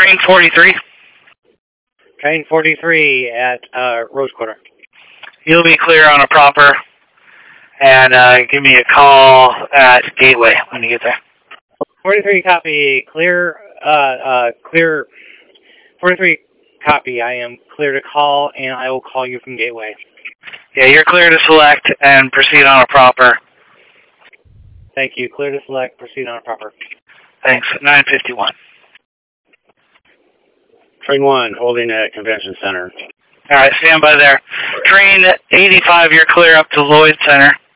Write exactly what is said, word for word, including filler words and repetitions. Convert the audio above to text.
Train forty-three. Train forty-three at uh, Rose Quarter. You'll be clear on a proper, and uh, give me a call at Gateway when you get there. forty-three copy. Clear. Uh, uh, clear. forty-three copy. I am clear to call, and I will call you from Gateway. Yeah, you're clear to select and proceed on a proper. Thank you. Clear to select. Proceed on a proper. Thanks. nine fifty-one. Train one, holding at Convention Center. All right, stand by there. Train eighty-five, you're clear up to Lloyd Center.